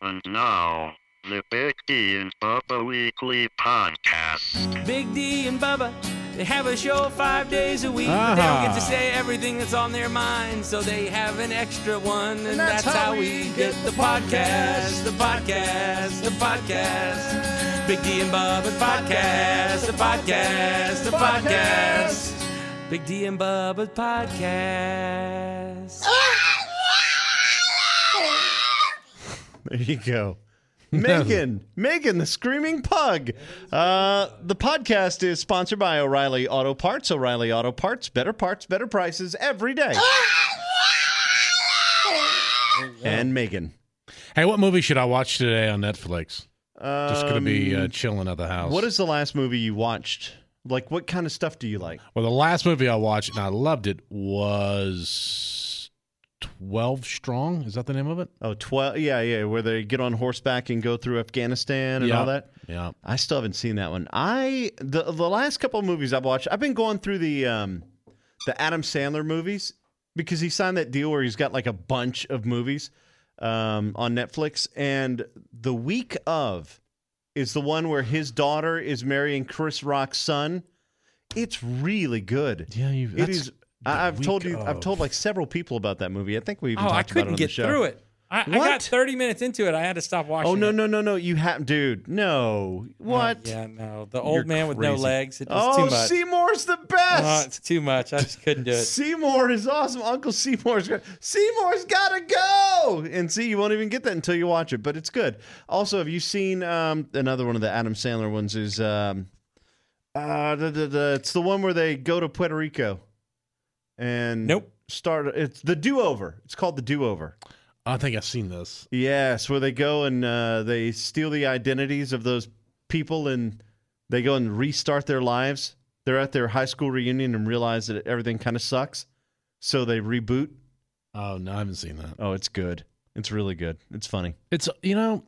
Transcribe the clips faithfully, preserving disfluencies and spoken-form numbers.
And now, the Big D and Bubba Weekly Podcast. Big D and Bubba, they have a show five days a week, uh-huh. but they don't get to say everything that's on their mind, so they have an extra one, and, and that's, that's how, how we get, get the podcast, the podcast, the podcast. Big D and Bubba podcast, the podcast, the podcast. Big D and Bubba podcast. There you go. Megan, Megan, the screaming pug. Uh, the podcast is sponsored by O'Reilly Auto Parts. O'Reilly Auto Parts, better parts, better prices every day. And Megan. Hey, what movie should I watch today on Netflix? Um, Just going to be uh, chilling at the house. What is the last movie you watched? Like, what kind of stuff do you like? Well, the last movie I watched, and I loved it, was twelve Strong. Is that the name of it? Oh, twelve. Yeah, yeah, where they get on horseback and go through Afghanistan and yeah. all that. Yeah. I still haven't seen that one. I the the last couple of movies I've watched, I've been going through the um, the Adam Sandler movies because he signed that deal where he's got like a bunch of movies um, on Netflix. And The Week Of is the one where his daughter is marrying Chris Rock's son. It's really good. Yeah, you. It is. I've told you. Of. I've told like several people about that movie. I think we even oh, talked about it on the show. I couldn't get through it. I, I got thirty minutes into it. I had to stop watching. Oh no it. no no no! You have, dude. No, what? Oh, yeah, no. The old You're man with crazy. no legs. It was oh, too much. Seymour's the best. Oh, it's too much. I just couldn't do it. Seymour is awesome. Uncle Seymour's got, Seymour's gotta go. And see, you won't even get that until you watch it, but it's good. Also, have you seen um, another one of the Adam Sandler ones? Is um, uh, the, the, the, it's the one where they go to Puerto Rico and nope. Start. It's the Do Over. It's called the Do Over. I think I've seen this. Yes, where they go and uh, they steal the identities of those people and they go and restart their lives. They're at their high school reunion and realize that everything kind of sucks, so they reboot. Oh, no, I haven't seen that. Oh, it's good. It's really good. It's funny. It's, you know,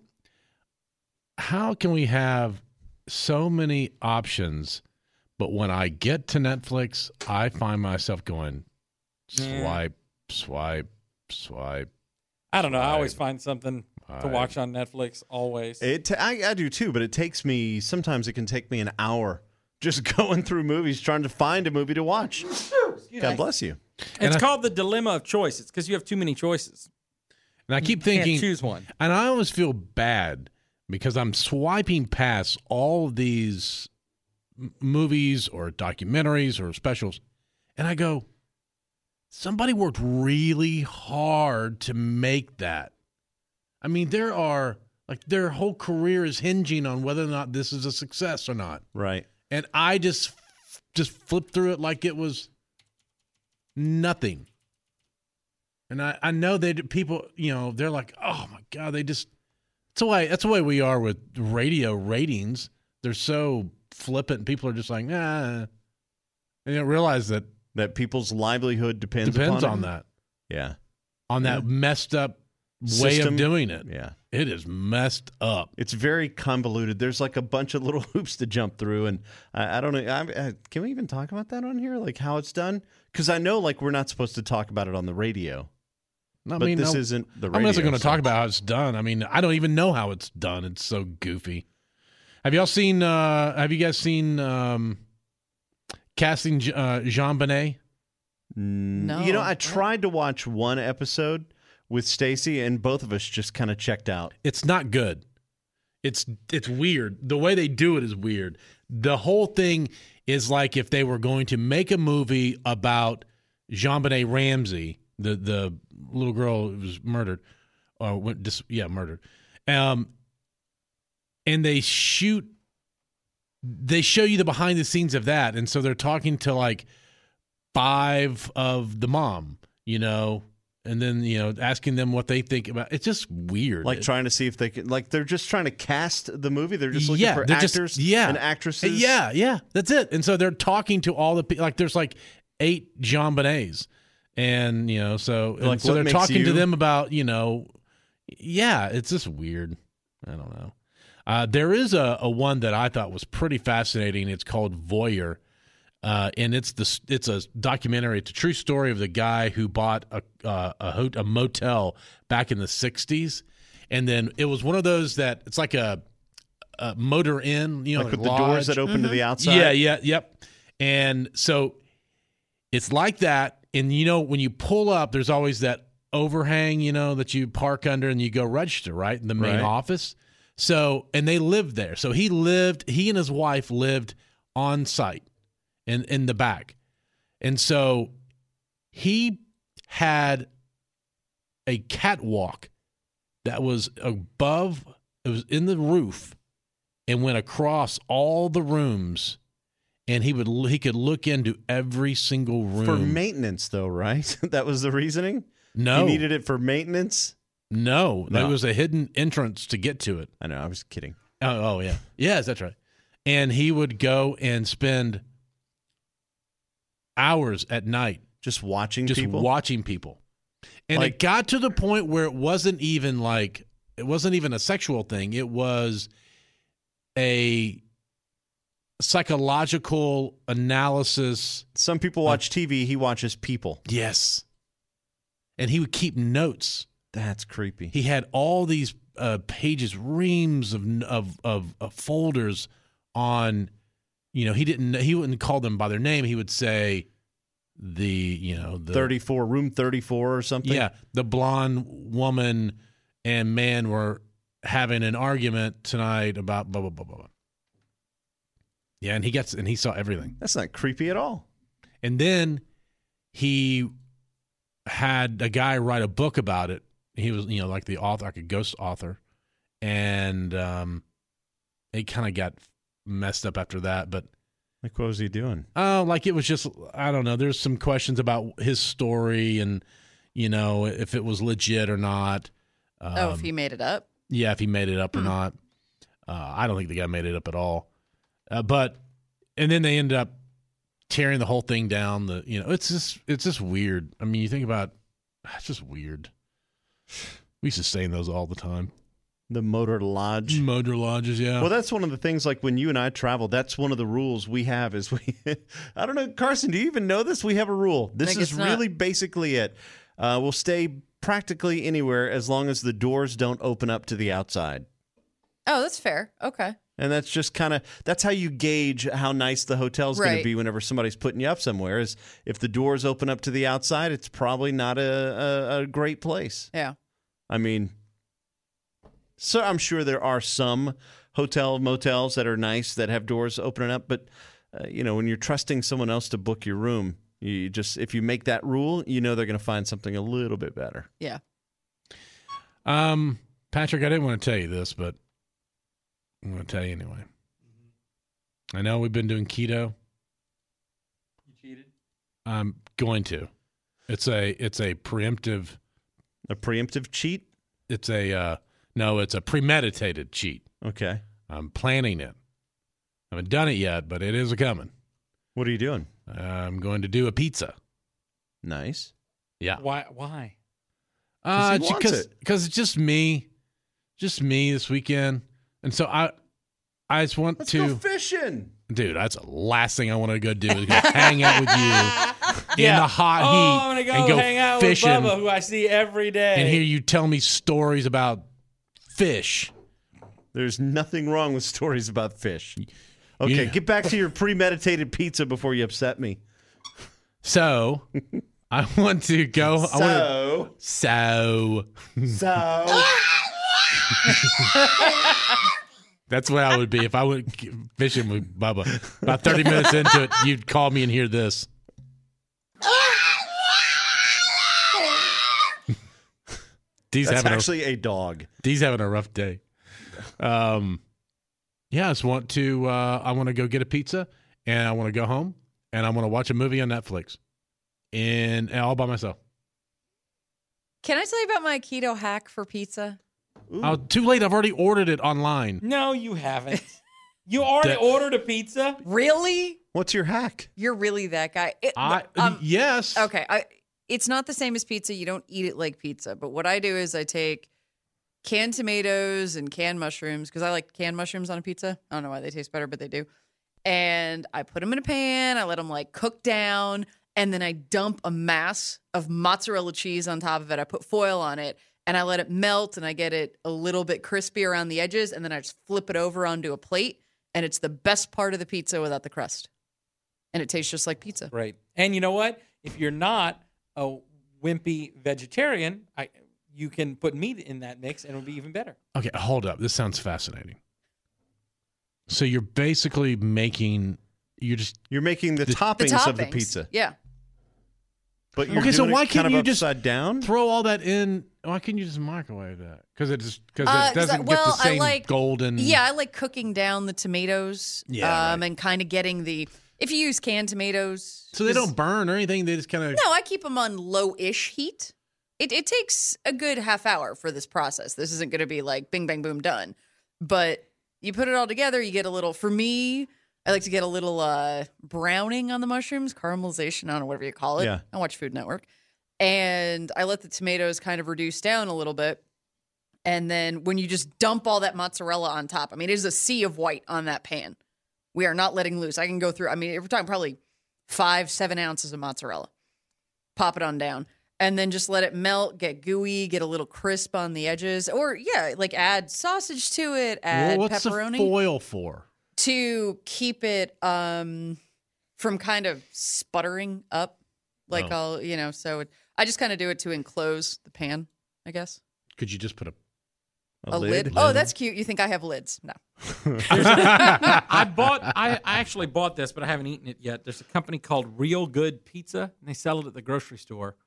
how can we have so many options, but when I get to Netflix, I find myself going swipe, swipe, swipe. I don't know. I always find something Right. to watch on Netflix, always. It t- I, I do too, but it takes me, sometimes it can take me an hour just going through movies trying to find a movie to watch. God bless you. It's I, called the dilemma of choice. It's because you have too many choices. And I keep you thinking, can't choose one. And I always feel bad because I'm swiping past all of these m- movies or documentaries or specials, and I go, somebody worked really hard to make that. I mean, there are, like, their whole career is hinging on whether or not this is a success or not. Right. And I just just flipped through it like it was nothing. And I, I know that people, you know, they're like, oh, my God, they just – that's the way, that's the way we are with radio ratings. They're so flippant. People are just like, nah. They don't realize that – That people's livelihood depends, depends upon on it. that. Yeah. On that Yeah. messed up way System. of doing it. Yeah. It is messed up. It's very convoluted. There's like a bunch of little hoops to jump through, and I, I don't know. I, I, can we even talk about that on here, like how it's done? Because I know, like, we're not supposed to talk about it on the radio. I but mean, this no, isn't the radio. I'm not going to so. talk about how it's done. I mean, I don't even know how it's done. It's so goofy. Have y'all seen? Uh, have you guys seen um, Casting uh, Jean Bonnet? No. You know, I tried to watch one episode with Stacy, and both of us just kind of checked out. It's not good. It's it's weird. The way they do it is weird. The whole thing is like if they were going to make a movie about JonBenet Ramsey, the the little girl who was murdered, or went dis, yeah murdered, um, and they shoot. They show you the behind the scenes of that, and so they're talking to like five of the mom, you know. And then, you know, asking them what they think about it's just weird. Like it, trying to see if they can, like they're just trying to cast the movie. They're just looking yeah, for they're actors just, yeah. and actresses. Yeah, yeah, that's it. And so they're talking to all the people. Like there's like eight Jean Bonets. And, you know, so, and Like, so what they're makes talking you- to them about, you know, yeah, it's just weird. I don't know. Uh, there is a, a one that I thought was pretty fascinating. It's called Voyeur. Uh, and it's the it's a documentary. It's a true story of the guy who bought a uh, a, a motel back in the sixties, and then it was one of those that it's like a, a motor in, you know, like with lodge. the doors that open mm-hmm. to the outside. Yeah, yeah, yep. And so it's like that. And you know, when you pull up, there's always that overhang, you know, that you park under and you go register, right? In the main right. office. So, and they lived there. So he lived, he and his wife lived on site in, in the back. And so he had a catwalk that was above, it was in the roof and went across all the rooms. And he would he could look into every single room. For maintenance, though, right? That was the reasoning? No. You needed it for maintenance? No. No. There was a hidden entrance to get to it. I know. I was kidding. Oh, oh yeah. Yes, that's right. And he would go and spend hours at night. Just watching just people? watching people. And Like- it got to the point where it wasn't even like, it wasn't even a sexual thing. It was a psychological analysis. Some people watch T V. He watches people. Yes. And he would keep notes. That's creepy. He had all these uh, pages, reams of, of of of folders on, you know, he didn't he wouldn't call them by their name. He would say the, you know, the thirty-four, room thirty-four or something? Yeah, the blonde woman and man were having an argument tonight about blah blah blah blah. Yeah, and he gets and he saw everything. That's not creepy at all. And then he had a guy write a book about it. He was, you know, like the author, like a ghost author, and um, it kind of got messed up after that. But like, what was he doing? Oh, uh, like it was just, I don't know. There's some questions about his story and, you know, if it was legit or not. Um, oh, if he made it up? Yeah, if he made it up or Hmm. not. Uh, I don't think the guy made it up at all. Uh, but, and then they ended up tearing the whole thing down. The, you know, it's just, it's just weird. I mean, you think about, it's just weird. We used to stay in those all the time. The motor lodge. Motor lodges, yeah. Well, that's one of the things, like when you and I travel, that's one of the rules we have is we, I don't know, Carson, do you even know this? We have a rule. This Think is it's not. really basically it. Uh, we'll stay practically anywhere as long as the doors don't open up to the outside. Oh, that's fair. Okay. And that's just kind of, that's how you gauge how nice the hotel's going Right. to be whenever somebody's putting you up somewhere, is if the doors open up to the outside, it's probably not a, a, a great place. Yeah. I mean, so I'm sure there are some hotel motels that are nice that have doors opening up, but uh, you know, when you're trusting someone else to book your room, you just, if you make that rule, you know they're going to find something a little bit better. Yeah. Um, Patrick, I didn't want to tell you this, but I'm going to tell you anyway. I know we've been doing keto. You cheated? I'm going to. It's a it's a preemptive. A preemptive cheat? It's a uh, no. It's a premeditated cheat. Okay. I'm planning it. I haven't done it yet, but it is a coming. What are you doing? I'm going to do a pizza. Nice. Yeah. Why? Why? Uh, 'Cause he wants because it. because it's just me, just me this weekend, and so I I just want Let's to. go fishing. Dude, that's the last thing I want to go do is go hang out with you in Yeah. the hot oh, heat I'm gonna go, and go hang out fishing with Bubba, who I see every day. and hear you tell me stories about fish. There's nothing wrong with stories about fish. Okay, Yeah. get back to your premeditated pizza before you upset me. So I want to go. I want So, to, so so. that's what I would be if I went fishing with Bubba. About thirty minutes into it, you'd call me and hear this. Dee's That's having a, actually a dog. Dee's having a rough day. Um, yeah, I just want to. Uh, I want to go get a pizza, and I want to go home, and I want to watch a movie on Netflix, and, and all by myself. Can I tell you about my keto hack for pizza? Oh, too late. I've already ordered it online. no, you haven't. You already That- ordered a pizza? Really? What's your hack? You're really that guy? It- I um, yes. Okay, I, it's not the same as pizza. You don't eat it like pizza. But what I do is I take canned tomatoes and canned mushrooms, because I like canned mushrooms on a pizza. I don't know why they taste better, but they do. And I put them in a pan. I let them like cook down. And then I dump a mass of mozzarella cheese on top of it. I put foil on it. and I let it melt, and I get it a little bit crispy around the edges, and then I just flip it over onto a plate, and it's the best part of the pizza without the crust. And it tastes just like pizza. Right. And you know what? If you're not a wimpy vegetarian, I, you can put meat in that mix, and it'll be even better. Okay, hold up. This sounds fascinating. So you're basically making you're just You're making the, The toppings, toppings of the pizza. Yeah. But you're okay. So doing why it can't kind you of just upside down? throw all that in? Why can't you just microwave that? Because it just because Uh, it 'cause I- doesn't well, get the I same like- golden. Yeah, I like cooking down the tomatoes Yeah, um, right. and kind of getting the, if you use canned tomatoes. So they 'cause- don't burn or anything. They just kind of. No, I keep them on low-ish heat. It, it takes a good half hour for this process. This isn't going to be like bing, bang, boom, done. But you put it all together, you get a little, for me, I like to get a little uh, browning on the mushrooms, caramelization, I don't know, whatever you call it. Yeah. I watch Food Network. And I let the tomatoes kind of reduce down a little bit. And then when you just dump all that mozzarella on top, I mean, it is a sea of white on that pan. We are not letting loose. I can go through, I mean, we're talking probably five, seven ounces of mozzarella. Pop it on down. And then just let it melt, get gooey, get a little crisp on the edges. Or, yeah, like add sausage to it, add Well, what's pepperoni. the foil for? To keep it um, from kind of sputtering up. Like Oh. I'll, you know, so it, I just kind of do it to enclose the pan, I guess. Could you just put a? A, lid? Oh, that's cute. You think I have lids? No. I bought. I, I actually bought this, but I haven't eaten it yet. There's a company called Real Good Pizza, and they sell it at the grocery store.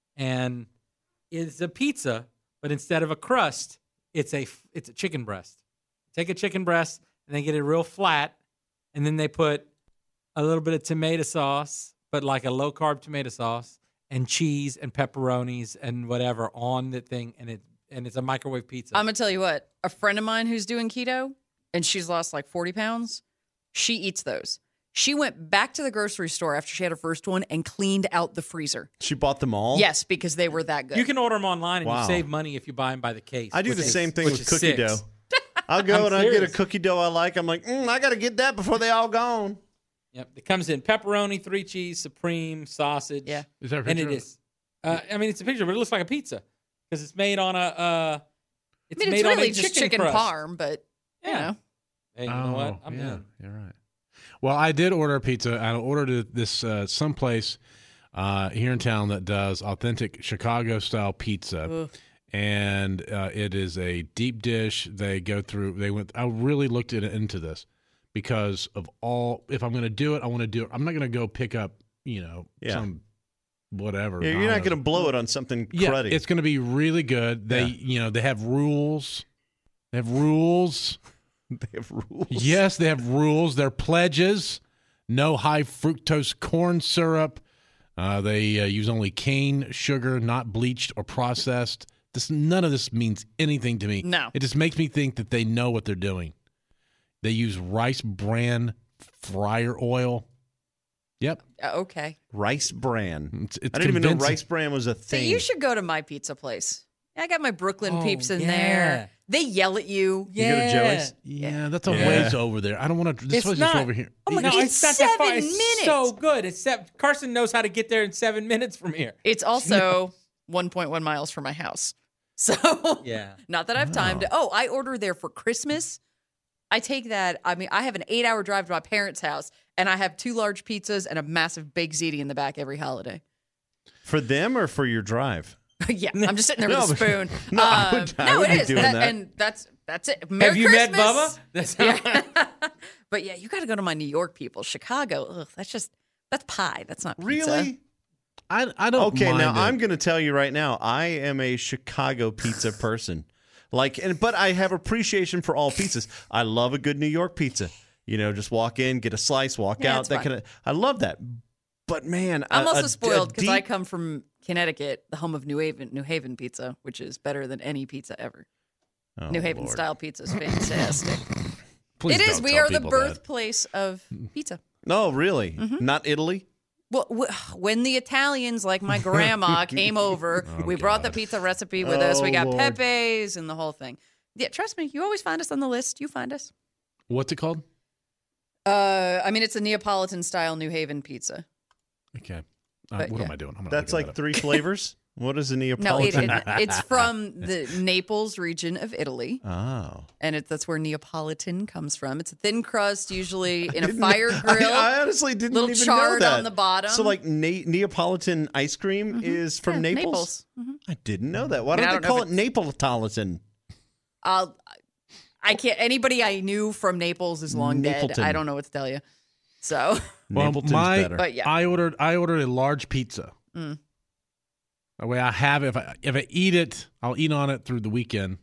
And it's a pizza, but instead of a crust, it's a it's a chicken breast. Take a chicken breast and they get it real flat, and then they put a little bit of tomato sauce, but like a low carb tomato sauce, and cheese and pepperonis and whatever on the thing, and it and it's a microwave pizza. I'm going to tell you what. A friend of mine who's doing keto, and she's lost like forty pounds, she eats those. She went back to the grocery store after she had her first one and cleaned out the freezer. She bought them all? Yes, because they were that good. You can order them online, and Wow. you save money if you buy them by the case. I do which the is- same thing which with is cookie six. dough. I'll go I'm and I get a serious. cookie dough I like. I'm like, mm, I got to get that before they all gone. Yep, it comes in pepperoni, three cheese, supreme, sausage. Yeah. Is there a and picture it of- is. Uh, I mean, it's a picture, but it looks like a pizza because it's made on a. Uh, it's I mean, made it's really on a just chicken, chicken crust. parm, but, you Yeah. know. Hey, you know what? Oh, I'm yeah, in. you're right. Well, I did order a pizza. I ordered it this uh, someplace uh, here in town that does authentic Chicago style pizza, Ugh. and uh, it is a deep dish. They go through. They went. I really looked at, into this because of all. If I'm going to do it, I want to do it. I'm not going to go pick up, you know, Yeah. some whatever. Yeah, you're not Domino's. going to blow it on something Yeah, cruddy. it's going to be really good. They, Yeah. you know, they have rules. They have rules. They have rules. Yes, they have rules. They're pledges. No high fructose corn syrup. Uh, they uh, use only cane sugar, not bleached or processed. This none of this means anything to me. No. It just makes me think that they know what they're doing. They use rice bran fryer oil. Yep, Uh, okay. Rice bran. it's, it's I didn't even know convincing. rice bran was a So thing. you should go to my pizza place. I got my Brooklyn Oh, peeps in yeah. there. They yell at you. You go to Joey's? Yeah, that's a Yeah. ways over there. I don't want to. This It's was just not. over here. Oh my no, God, it's, it's not that far. seven It's minutes. so good. It's seven, Carson knows how to get there in seven minutes from here. It's also one point one miles from my house. So Yeah. not that I have time to. Oh, I order there for Christmas. I take that. I mean, I have an eight hour drive to my parents' house, and I have two large pizzas and a massive big ziti in the back every holiday. For them or for your drive? Yeah, I'm just sitting there No, with a but- spoon. no, I Um, would- I no, would it be is, doing that. and that's that's it. Merry Have you met Christmas. Bubba? That's Yeah. But yeah, you got to go to my New York people. Chicago, ugh, that's just that's pie. That's not pizza. Really? I I don't. Okay, mind now it. I'm going to tell you right now, I am a Chicago pizza person. Like, and but I have appreciation for all pizzas. I love a good New York pizza. You know, just walk in, get a slice, walk Yeah, out. it's That fine. kind of. I love that. But man, I'm a- also a- spoiled a because I deep- come from Connecticut, the home of New Haven, New Haven pizza, which is better than any pizza ever. Oh, New Haven Lord. style pizza is fantastic. Please it is. don't We tell are the people that. birthplace of pizza. No, really, Mm-hmm. not Italy. Well, wh- when the Italians, like my grandma, came over, we brought the pizza recipe with us. We Oh, got Lord. Pepe's and the whole thing. Yeah, trust me, you always find us on the list. You find us. What's it called? Uh, I mean, it's a Neapolitan style New Haven pizza. Okay. Uh, But, what yeah. am I doing? I'm gonna That's look like that up. three flavors. What is a No, it, Neapolitan? it, it's from the Naples region of Italy, oh. and it, that's where Neapolitan comes from. It's a thin crust, usually in a Didn't- fire grill. I, I honestly didn't little even charred know that. on the bottom. So, like, Na- Neapolitan ice cream is from Yeah, Naples? Naples. I didn't know that. Why I mean, don't I they don't call know it Napolitan? I'll, I can't. Anybody I knew from Naples is long dead. Napleton. I don't know what to tell you. So, Well, Napleton's my- better. but yeah, I ordered I ordered a large pizza. Mm. The way I have it, if I if I eat it, I'll eat on it through the weekend.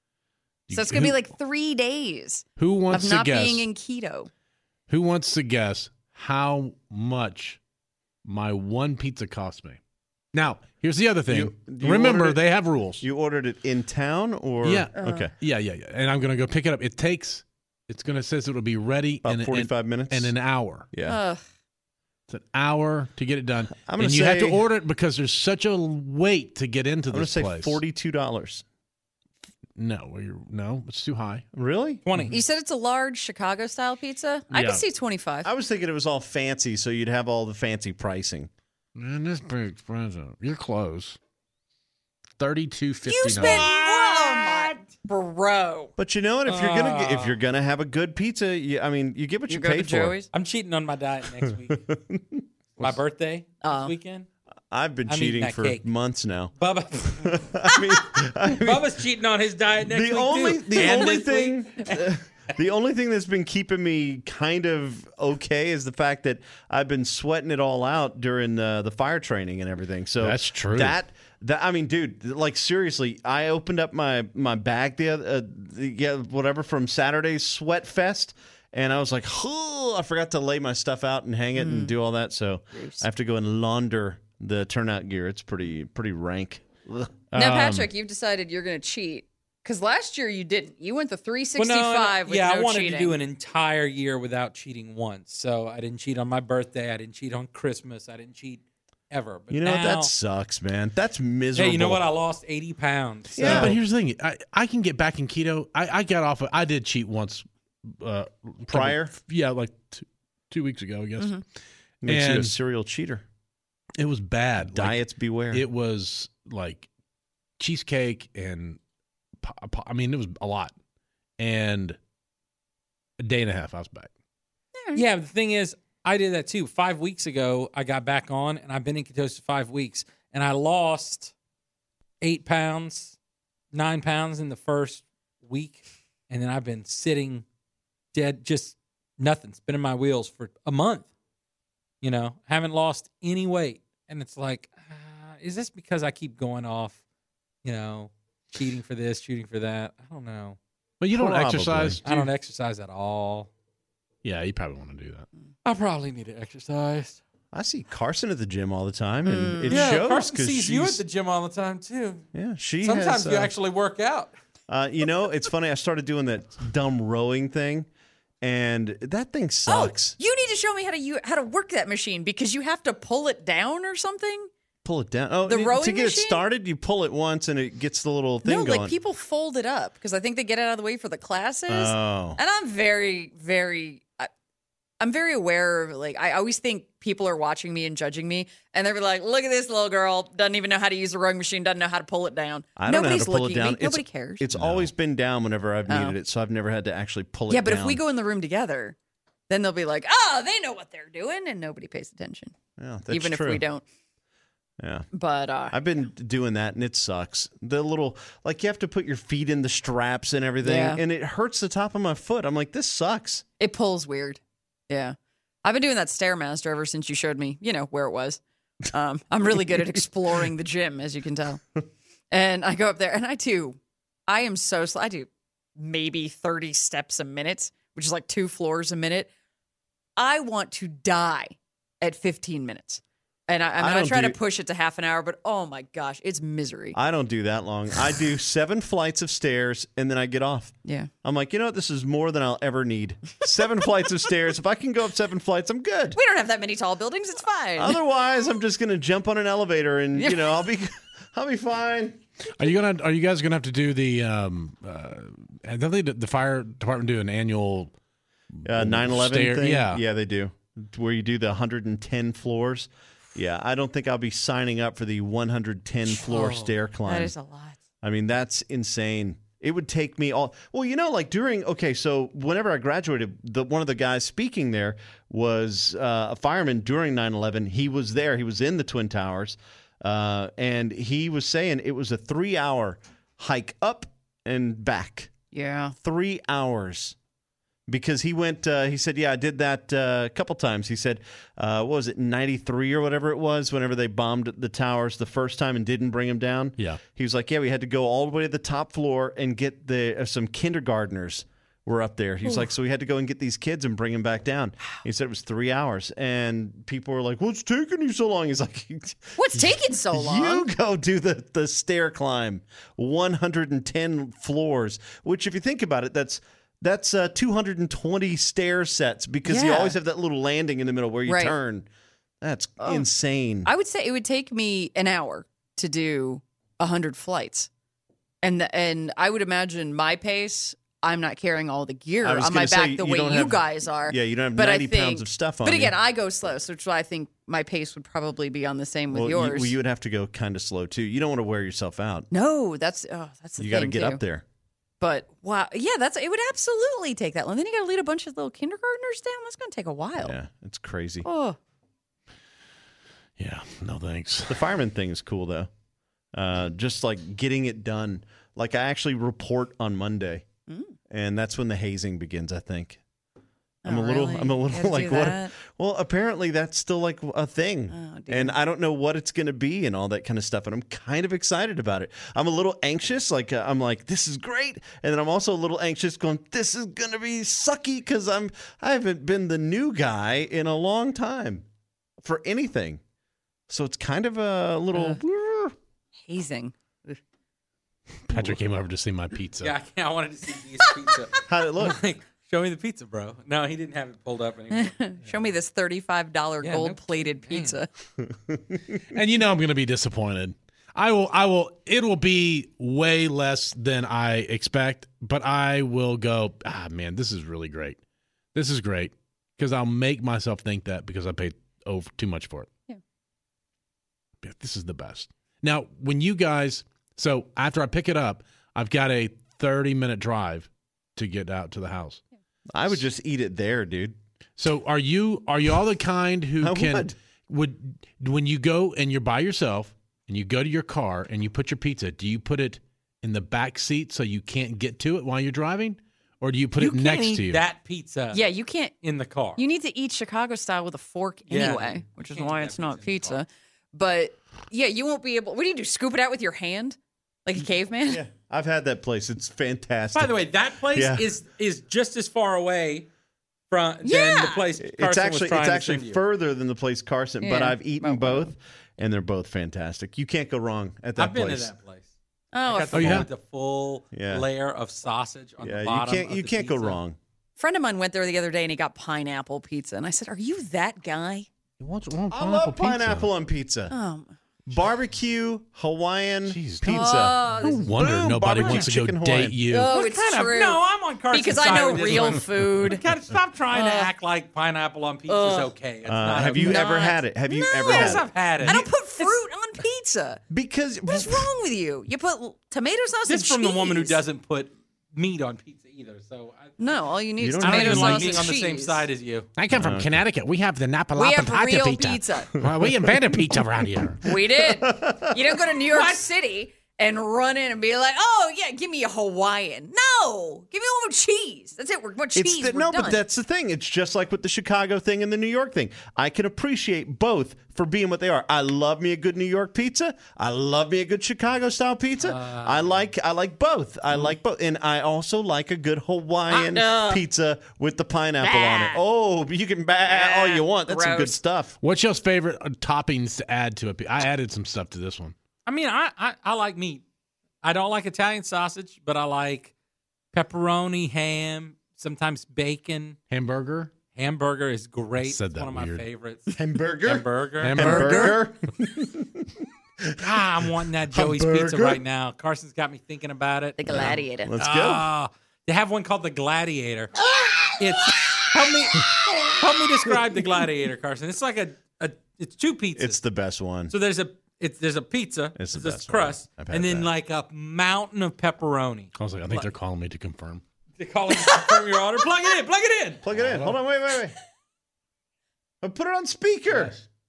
so it's gonna Who- be like three days who wants of to not guess? being in keto. Who wants to guess how much my one pizza cost me? Now, here's the other thing. You- you Remember, ordered it- they have rules. You ordered it in town or? Yeah. Okay. yeah, yeah, yeah. And I'm going to go pick it up. It takes. It's going to says it'll be ready About in, in, forty-five minutes? in an hour. Yeah. Ugh. It's an hour to get it done. I'm gonna and you have to say- order it because there's such a wait to get into I'm going to this say place. forty-two dollars. No, well, you're, no, it's too high. Really? twenty. You said it's a large Chicago style pizza. I Yeah. could see twenty-five. I was thinking it was all fancy, so you'd have all the fancy pricing. Man, this pretty expensive. You're close. Thirty-two fifty. You spent what, bro? But you know what? If you're gonna get, Ah. if you're gonna have a good pizza, you, I mean, you get what you, You go pay to for. Joey's. I'm cheating on my diet next week. My birthday Oh. this weekend. I've been I'm eating cheating that for cake. months now. Bubba, I mean, I mean Bubba's cheating on his diet next the week only too. the And only this thing week. the only thing that's been keeping me kind of okay is the fact that I've been sweating it all out during the the fire training and everything. So That's true. That that I mean, dude, like seriously, I opened up my my bag the other uh, the, yeah whatever from Saturday's Sweat Fest. And I was like, oh, I forgot to lay my stuff out and hang it and do all that. So I have to go and launder the turnout gear. It's pretty pretty rank. Ugh. Now, Um, Patrick, you've decided you're going to cheat because last year you didn't. You went the three Well, sixty-five no, no, with yeah, no I wanted cheating. to do an entire year without cheating once. So I didn't cheat on my birthday. I didn't cheat on Christmas. I didn't cheat ever. But You know, now, that sucks, man. That's miserable. hey, you know what? I lost eighty pounds. So. Yeah, but here's the thing. I, I can get back in keto. I, I got off. Of, I did cheat once. Uh, Prior? couple- yeah, like two, two weeks ago, I guess. Makes you a and- serial cheater. It was bad. Like, Diets beware. it was like cheesecake and po- po- I mean, it was a lot. And a day and a half, I was back. Yeah, the thing is, I did that too. Five weeks ago, I got back on, and I've been in ketosis five weeks, and I lost eight pounds, nine pounds in the first week, and then I've been sitting dead, just nothing, spinning my wheels for a month. You know, haven't lost any weight, and it's like, uh, is this because I keep going off? You know, cheating for this, cheating for that. I don't know. But you don't Probably. exercise. I don't exercise at all. Yeah, you probably want to do that. I probably need to exercise. I see Carson at the gym all the time, and it Yeah, shows Carson because sees you at the gym all the time too. yeah, she Sometimes has, you uh, actually work out. Uh, you know, it's funny. I started doing that dumb rowing thing, and that thing sucks. Oh, you need to show me how to you how to work that machine because you have to pull it down or something. Pull it down. Oh, The to rowing get it machine? started, you pull it once, and it gets the little thing no, going. like people fold it up because I think they get it out of the way for the classes. Oh, And I'm very, very, I, I'm very aware of like I always think people are watching me and judging me, and they're like, "Look at this little girl, doesn't even know how to use a rowing machine, doesn't know how to pull it down." I don't Nobody's know how to pull looking it at down. me. It's- Nobody cares. It's always been down whenever I've needed Oh. it, so I've never had to actually pull it yeah, but down. if we go in the room together, then they'll be like, "Oh, they know what they're doing," and nobody pays attention, yeah, that's even true. if we don't. Yeah. But uh, I've been doing that, and it sucks. The little, like, you have to put your feet in the straps and everything, Yeah. and it hurts the top of my foot. I'm like, this sucks. it pulls weird. Yeah. I've been doing that Stairmaster ever since you showed me, you know, where it was. Um, I'm really good at exploring the gym, as you can tell. And I go up there, and I do. I am so slow. I do maybe thirty steps a minute, which is like two floors a minute. I want to die at fifteen minutes. And I, I mean, I I, don't try do- to push it to half an hour, but oh my gosh, it's misery. I don't do that long. I do seven flights of stairs, and then I get off. yeah. I'm like, you know what? This is more than I'll ever need. Seven flights of stairs. If I can go up seven flights, I'm good. We don't have that many tall buildings. It's fine. Otherwise, I'm just gonna jump on an elevator, and you know, I'll be, I'll be fine. Are you gonna? Are you guys gonna have to do the? Um, uh, I don't think the fire department do an annual. Uh, nine eleven Stair- thing. yeah. yeah, they do. Where you do the one hundred ten floors. Yeah, I don't think I'll be signing up for the one hundred ten floor stair climb. That is a lot. I mean, that's insane. It would take me all. Well, you know, like during. Okay, so whenever I graduated, the one of the guys speaking there was uh, a fireman during nine eleven. He was there. He was in the Twin Towers, uh, and he was saying it was a three-hour hike up and back. Yeah. Three hours. Because he went, uh, he said, yeah, I did that uh, a couple times. He said, uh, what was it, ninety-three or whatever it was, whenever they bombed the towers the first time and didn't bring him down. Yeah. He was like, yeah, we had to go all the way to the top floor and get the uh, some kindergartnners were up there. He was like, so we had to go and get these kids and bring them back down. He said it was three hours. And people were like, what's taking you so long? He's like, What's taking so long? you go do the, the stair climb, one hundred ten floors, which if you think about it, that's That's uh, two hundred twenty stair sets because you Yeah. always have that little landing in the middle where you Right. turn. That's insane. I would say it would take me an hour to do one hundred flights. And the, and I would imagine my pace, I'm not carrying all the gear I was on my gonna say, back the you way don't you have- guys are. yeah, you don't have But I ninety think- pounds of stuff on But you. again, I go slow, so which is why I think my pace would probably be on the same with well, you, yours. well, you would have to go kind of slow too. You don't want to wear yourself out. no, that's oh, that's the You got to thing, get too. up there. But wow, yeah, that's it would absolutely take that long. Then you got to lead a bunch of little kindergartners down. That's going to take a while. Yeah, it's crazy. Oh, Yeah, no thanks. The fireman thing is cool though. Uh, just like getting it done. Like I actually report on Monday, and that's when the hazing begins. I think. I'm Oh, a little. really? I'm a You little gotta like do what? that? Well, apparently that's still like a thing, Oh, dear. and I don't know what it's going to be and all that kind of stuff. And I'm kind of excited about it. I'm a little anxious. Like uh, I'm like, this is great, and then I'm also a little anxious, going, this is going to be sucky because I'm I haven't been the new guy in a long time for anything. So it's kind of a little. hazing. Patrick came over to see my pizza. Yeah, I, I wanted to see his pizza. How did it look? Like, show me the pizza, bro. No, he didn't have it pulled up anymore. Show me this thirty-five dollars Yeah, no gold-plated kidding, pizza. And you know I'm going to be disappointed. I will I will it will be way less than I expect, but I will go, ah man, this is really great. This is great because I'll make myself think that because I paid over too much for it. Yeah. But this is the best. Now, when you guys so after I pick it up, I've got a thirty minute drive to get out to the house. I would just eat it there, dude. So are you are you all the kind who I can would. would when you go and you're by yourself and you go to your car and you put your pizza, do you put it in the back seat so you can't get to it while you're driving? Or do you put you it can't next eat to you? that pizza Yeah, you can't. in the car. You need to eat Chicago style with a fork Yeah, anyway, you which is can't why eat it's that not pizza in the pizza. But yeah, you won't be able. What do you do? Scoop it out with your hand like a caveman? Yeah, I've had that place. It's fantastic. By the way, that place Yeah. is is just as far away from than Yeah. the place Carson it's actually was it's trying to actually send you. further than the place Carson, but Yeah. I've eaten both, and they're both fantastic. You can't go wrong at that I've been place. to that place. Oh, I a got the Oh, you one have? with the full Yeah. layer of sausage on Yeah, the you bottom. can't of you the can't go pizza. wrong. friend of mine went there the other day and he got pineapple pizza, and I said, "Are you that guy?" What's wrong with I pineapple love pizza? pineapple on pizza. Um, Barbecue Hawaiian Jeez. pizza. oh, No this is- wonder Boom, nobody barbecue wants to go chicken date Hawaiian. you. oh, What it's kind of- true. no, I'm on Carson's because I side know with this real one. food. Gotta stop trying to Uh, act like pineapple on pizza is uh, okay. It's Uh, not have you okay. ever not. had it? Have you No. ever Yes, had I've it? had it. I don't put fruit on pizza. Because What's wrong with you? You put tomato sauce This and from the woman who cheese. doesn't put meat on pizza either. So I, No, all you need You is don't I don't tomato even sauce like and being on the same cheese. side as you. I come from Connecticut. We have the Napa We have Pata real pizza. pizza. Well, we invented pizza around here. We did. You don't go to New York City and run in and be like, "Oh yeah, give me a Hawaiian." No, give me one with cheese. That's it. We're what cheese. It's the, we're no, done. but that's the thing. It's just like with the Chicago thing and the New York thing. I can appreciate both for being what they are. I love me a good New York pizza. I love me a good Chicago style pizza. Uh, I like I like both. I like both, and I also like a good Hawaiian Ah, no. pizza with the pineapple on it. Bah. Oh, you can bah all you want. That's some good Gross. stuff. What's your favorite uh, toppings to add to it? I added some stuff to this one. I mean, I, I, I like meat. I don't like Italian sausage, but I like pepperoni, ham, sometimes bacon. Hamburger? Hamburger is great. said It's that one of weird. my favorites. Hamburger. Hamburger. Hamburger. Hamburger. Ah, I'm wanting that Joey's Pizza Hamburger. right now. Carson's got me thinking about it. the gladiator. Let's go. Ah, they have one called the Gladiator. It's help me, help me describe the Gladiator, Carson. It's like a, a it's two pizzas. It's the best one. So there's a it's there's a pizza, It's the this best crust, one. I've had and then that. like a mountain of pepperoni. I was like, I think they're calling me to confirm. They call it confirm your order. Plug it in. Plug it in. Plug it in. Hold on. Wait, wait, wait. I'll put it on speaker.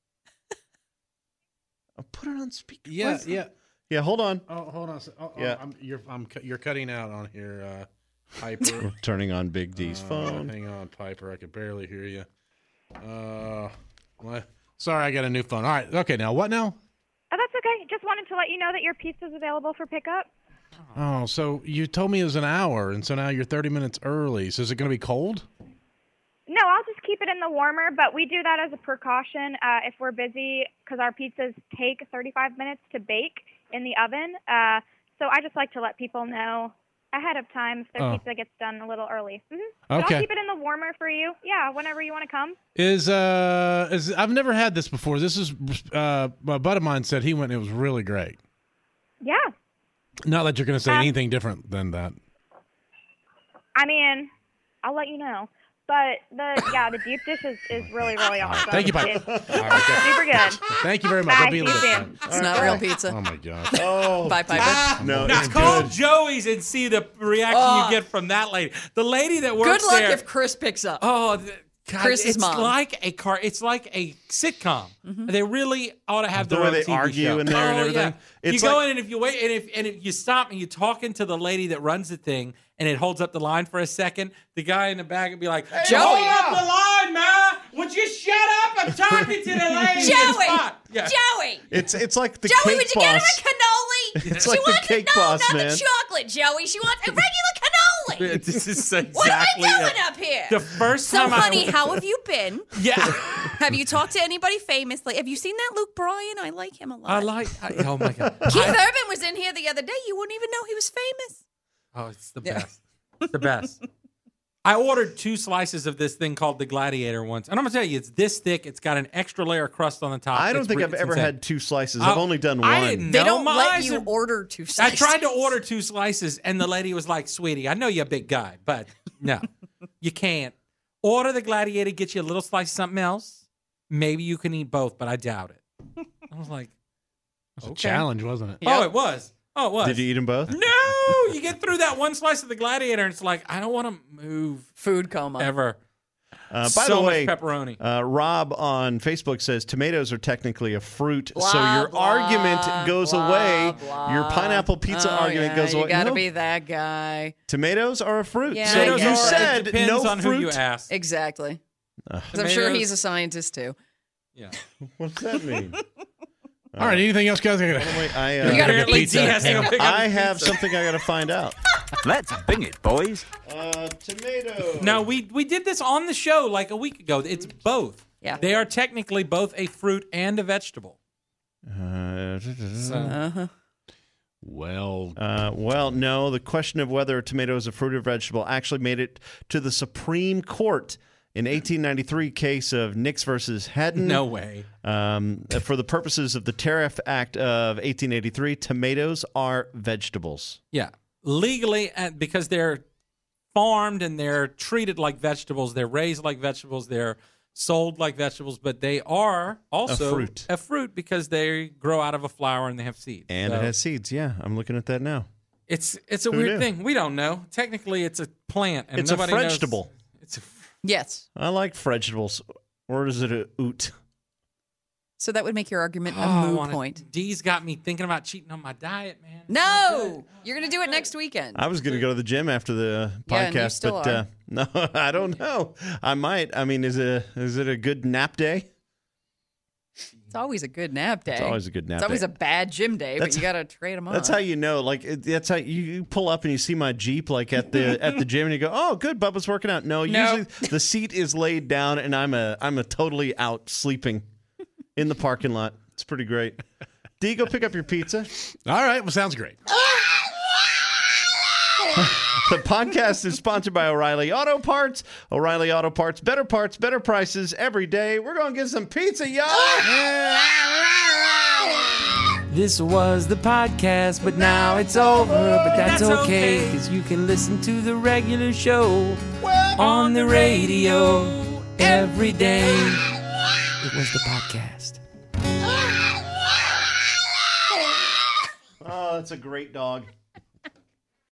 I'll put it on speaker. Yeah, What? yeah. Yeah, hold on. Oh, hold on. a sec. Oh, oh, Yeah. I'm, you're I'm cu- you're cutting out on here, uh, Piper. We're turning on Big D's Uh, phone. hang on, Piper. I can barely hear you. Uh, what? Sorry, I got a new phone. All right. Okay. Now what now? Oh, that's okay. Just wanted to let you know that your pizza's available for pickup. Oh, so you told me it was an hour, and so now you're thirty minutes early. So is it going to be cold? No, I'll just keep it in the warmer, but we do that as a precaution uh, if we're busy because our pizzas take thirty-five minutes to bake in the oven. Uh, so I just like to let people know ahead of time if their Oh. pizza gets done a little early. Mm-hmm. But Okay. I'll keep it in the warmer for you. Yeah, whenever you want to come. Is uh is I've never had this before. This is uh a buddy of mine said he went. And it was really great. Yeah. Not that you're going to say Um, anything different than that. I mean, I'll let you know. But the yeah, the deep dish is, is really, really awesome. Thank you, Piper. It's All right, okay. super good. Thank you very much. Bye. I'll be a See you little soon. bit. It's not real pizza. Oh my god. Oh, Bye, Piper. no, Now it's call good. Joey's and see the reaction Oh. you get from that lady. The lady that works Good luck there. if Chris picks up. Oh, th- God, Chris's it's mom. like a car. It's like a sitcom. They really ought to have The their way own they T V argue show. in there and Oh, everything. Yeah. It's you go like- in and if you wait and if and if you stop and you talking to the lady that runs the thing and it holds up the line for a second, the guy in the back would be like, Joey. hold up the line, man. Would you shut up? I'm talking to the lady. Joey! Stop." Yeah. Joey! It's it's like the Joey, cake would you boss. get her a cannoli? It's she like the wants cake it, no, boss, not man. the chocolate, Joey. She wants a regular cannoli. This is exactly What am I it. doing up here? The first so, time I- honey, how have you been? Yeah. Have you talked to anybody famous? Like, have you seen that Luke Bryan? I like him a lot. I like. I, oh my god. Keith I- Urban was in here the other day. You wouldn't even know he was famous. Oh, it's the best. It's the best. I ordered two slices of this thing called the Gladiator once. And I'm going to tell you, it's this thick. It's got an extra layer of crust on the top. I don't It's think re- I've it's ever insane. had two slices. I've I- only done one. I didn't They know. don't My let eyes you are- order two I slices. tried to order two slices, and the lady was like, sweetie, I know you're a big guy, but no, you can't. Order the Gladiator, get you a little slice of something else. Maybe you can eat both, but I doubt it. I was like, It was a okay. challenge, wasn't it? Oh, it was. Oh, it was. Did you eat them both? No, you get through that one slice of the Gladiator, and it's like, I don't want to move Food coma. ever. Uh, by so the way, much pepperoni. Uh, Rob on Facebook says tomatoes are technically a fruit, so Blah, your blah, argument goes blah, away. blah. Your pineapple pizza Oh, argument yeah, goes away. You got to No, be that guy. tomatoes are a fruit. Yeah, so I you guess. It said depends no on fruit. who you ask. Exactly. Uh, 'Cause I'm sure Tomatoes- he's a scientist too. Yeah. what does that mean? All right. Anything else, guys? I gotta- Wait, I, You uh, got a Apparently, pizza. he has to go pick up I his have pizza. something I got to find out. Let's bing it, boys. Uh, tomato. Now we we did this on the show like a week ago. It's both. Yeah. They are technically both a fruit and a vegetable. Uh, So, Uh-huh. Well, Uh, well, no. The question of whether a tomato is a fruit or vegetable actually made it to the Supreme Court in eighteen ninety-three case of Nix versus Haddon. no way. Um, for the purposes of the Tariff Act of eighteen eighty-three, tomatoes are vegetables. Yeah. Legally, uh, because they're farmed and they're treated like vegetables, they're raised like vegetables, they're sold like vegetables, but they are also A fruit. a fruit because they grow out of a flower and they have seeds. And So it has seeds. Yeah, I'm looking at that now. it's it's a Who weird knew? thing. We don't know. Technically, it's a plant. And It's a nobody knows- vegetable. It's a Yes. I like vegetables. Or is it a oot? So that would make your argument Oh, a I moot wanna- point. D's got me thinking about cheating on my diet, man. It's not No, good. you're going to do it next weekend. I was going to go to the gym after the Yeah, and you podcast, still but are. uh, no, I don't know. I might. I mean, is it a, is it a good nap day? It's always a good nap day. It's always a good nap It's always day. a bad gym day, That's- but you got to trade them up. That's how you know. Like it, that's how you, you pull up and you see my Jeep like at the at the gym and you go, "Oh, good, Bubba's working out." No, No. usually the seat is laid down and I'm a I'm a totally out sleeping in the parking lot. It's pretty great. D, go pick up your pizza. all right. Well, sounds great. The podcast is sponsored by O'Reilly Auto Parts. O'Reilly Auto Parts, better parts, better prices every day. We're going to get some pizza, y'all. This was the podcast, but now it's over. But that's, That's okay, okay. because you can listen to the regular show. Well, on the radio every day. It was the podcast. Oh, that's a great dog.